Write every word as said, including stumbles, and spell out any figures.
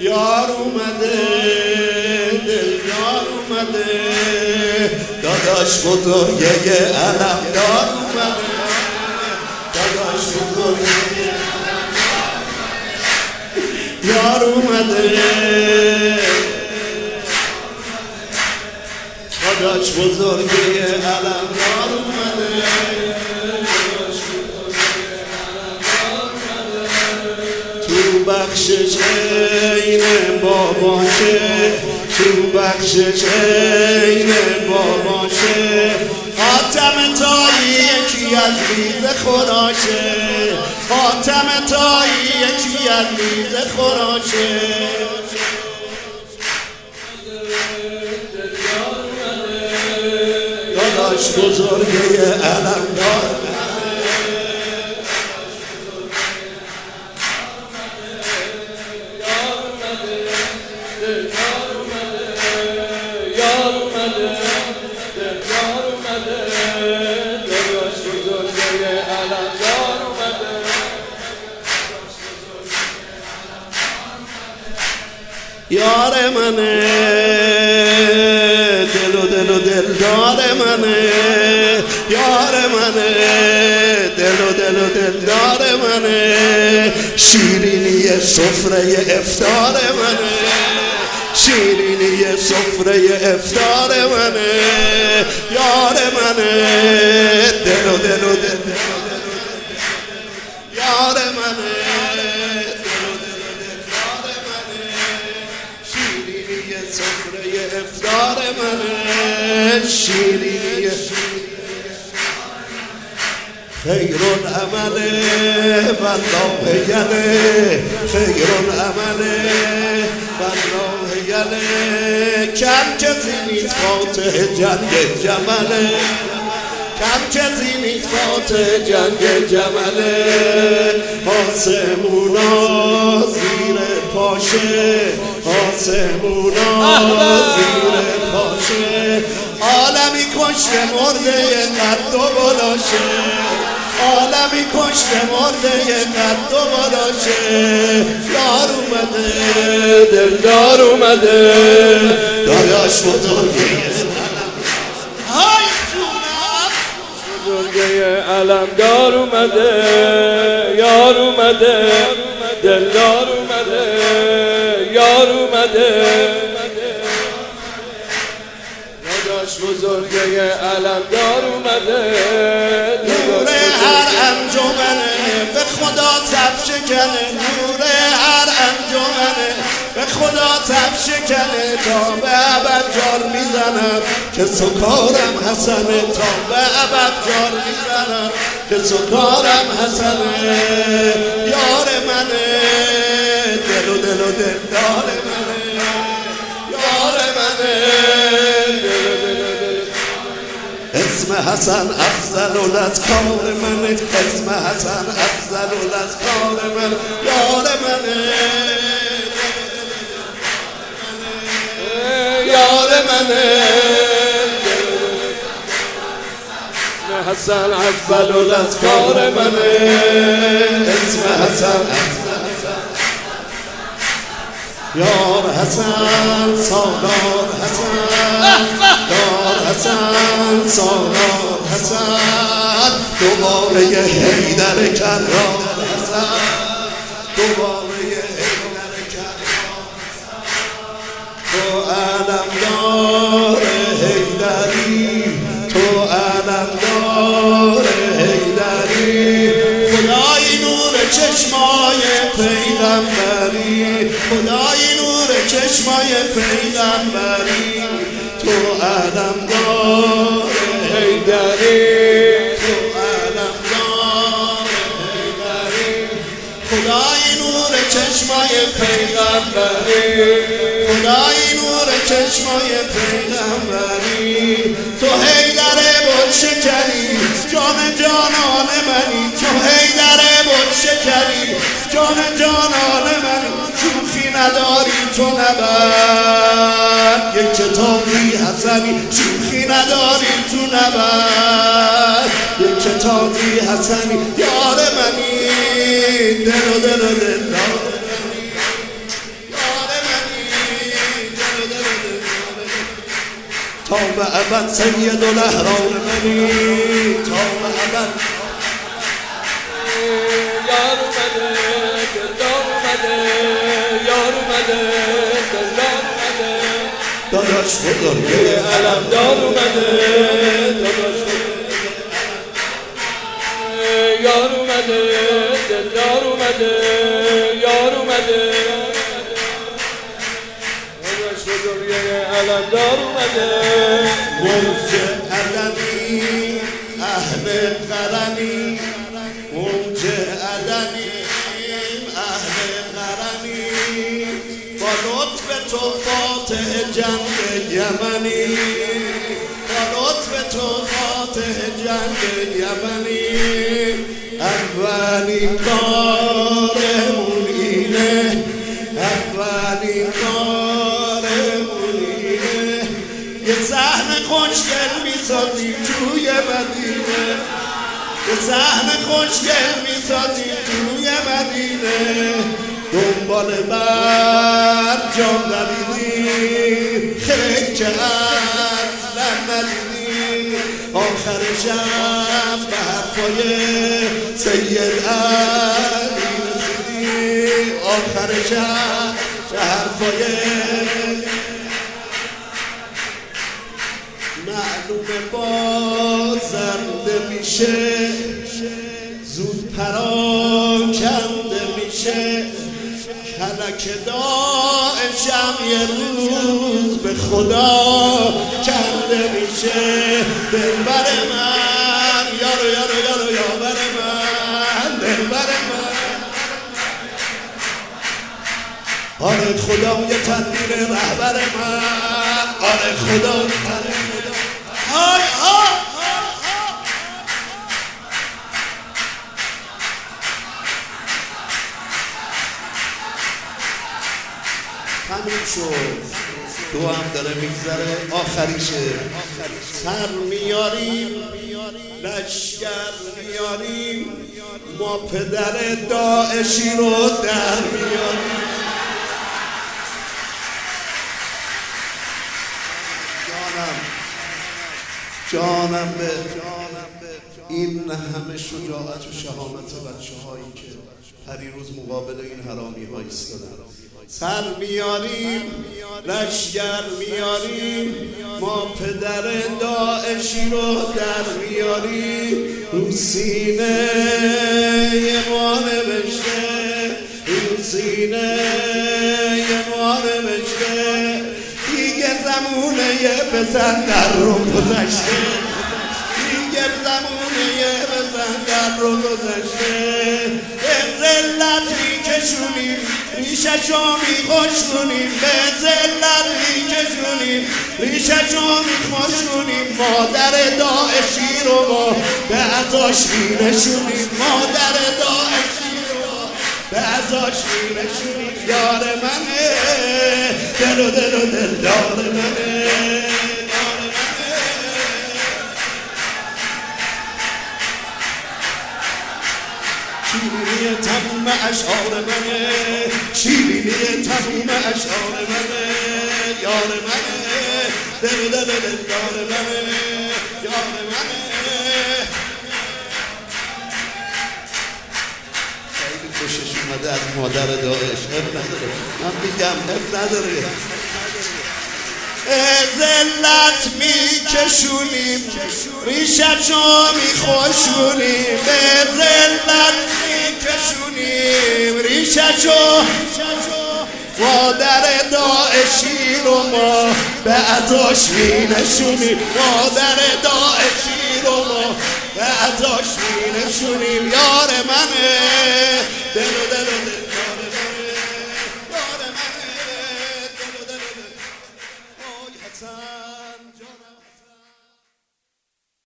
یار اومده دل یار اومده داداش بزرگه علم دار اومده داداش بزرگه یار اومده داداش بزرگه علم دار اومده تو بخشش عین باباشه تو بخشش عین باباشه حاتم تایی یکی از ریز خوراشه حاتم تایی یکی از ریز خوراشه داداش بزرگه علم دار یار منه دل و دل و دلدار منه یار منه دل و دل و دلدار منه شیرینی سفره افطار منه شیرینی سفره افطار منه یار منه دل و دل و دل یار منه سفره افطار منه شیرینی خیر العمل والله یله خیر العمل والله یله کم کسی نیست فاتح جنگ جمله کم کسی نیست فاتح جنگ جمله آسمونا زیر پاشه آسمونا زیر پاشه عالمی کشته مرده قد و بلاشه عالمی کشته مرده قد و بلاشه یار اومده دلدار اومده داداش بزرگه بزرگه علمدار اومده یار اومده دلدار اومده یار اومده داداش بزرگه علمدار اومده نور هر انجمنه به خدا تب شکنه نور هر انجمنه به خدا تب شکنه تا به ابد جار میزنم که سکارم حسنه تا به ابد جار میزنم که سکارم حسنه یار منه دل و دل و دلدار منه یار منه دل و دل و دل اسم حسن افضل و لذکار منه اسم حسن افضل و لذکار من یار منه یار منه اسم حسن افضل و لذکار منه اسم حسن یار حسن سالار حسن یار حسن سالار حسن دوباره یه حیدر کرار حسن دوباره یه حیدر کرار تو علمدار حیدری تو علمدار حیدری خدای نور چشمای پیغمبری خدای نور چشمای پیغمبری تو علمدار حیدری تو علمدار حیدری خدای نور چشمای پیغمبری خدای نور چشمای پیغمبری تو حیدر بود شکنی جان جانان منی تو حیدر بود شکنی جان جانان منی شوخی نداری تو نبر یک کتابی حسنی شوخی نداری تو نبر یک کتابی حسنی یار منی دل و دل و دل یار به ابد سید الاحرار منی تا به ابد یار اومده دلدار اومده یار اومده دلدار اومده داداش بزرگه علمدار اومده داداش یار اومده دلدار اومده یار اومده داداش بزرگه علمدار اومده موج عدنی اهل قرنی موج عدنی اهل قرنی با لطف تو فاتح جنگ یمنی با لطف تو فاتح جنگ یمنی اولین کارمون اینه اولین کارمون اینه یه صحن خوشگل میسازیم توی مدینه یه صحن خوشگل میسازیم توی مدینه دنبال برجام دویدیم خیلی که اصلا ندیدیم آخر شب به حرفای سید علی رسیدیم آخر شب به حرفای معلومه بازنده میشه زود پراکنده میشه کلک داعشم یه روز به خدا کنده میشه دلبر من یارو یارو یارو یابر من دلبر من آره خدا یه تدبیر رهبر من آره خدا یه تدبیر های ها همین شد دو هم داره میگذره آخریشه سر میاریم لشگر میاریم ما پدر داعشی رو در میاریم جانم جانم به این همه شجاعت و شهامت بچه هایی که پریروز مقابل این حرامی ها ایستادن سر میاریم لشگر میاریم ما پدر داعشی رو در میاریم رو سینه ما نوشته رو سینه ما نوشته دیگه زمونه یه بزن در رو گذشته دیگه زمونه یه بزن در رو گذشته به ذلت میکشونیم ریششو میخوشونیم به ذلت میکشونیم ریششو میخوشونیم مادر داعشی رو ما به عزاش مینشونیم مادر داعشی رو به عزاش مینشونیم یار منه دل و دل و دل دار منه شیرینی تموم اشعار منه شیرینی تموم اشعار منه یار منه دل دل دل یار منه یار منه خیلی خوشش اومده از مادر داعش اب نداره من میگم اب نداره ذلت میکشونیم ریششو میخوشونیم به ذلت میکشونیم ریششو مادر داعشی رو ما به عزاش مینشونیم مادر داعشی رو ما به عزاش مینشونیم یار منه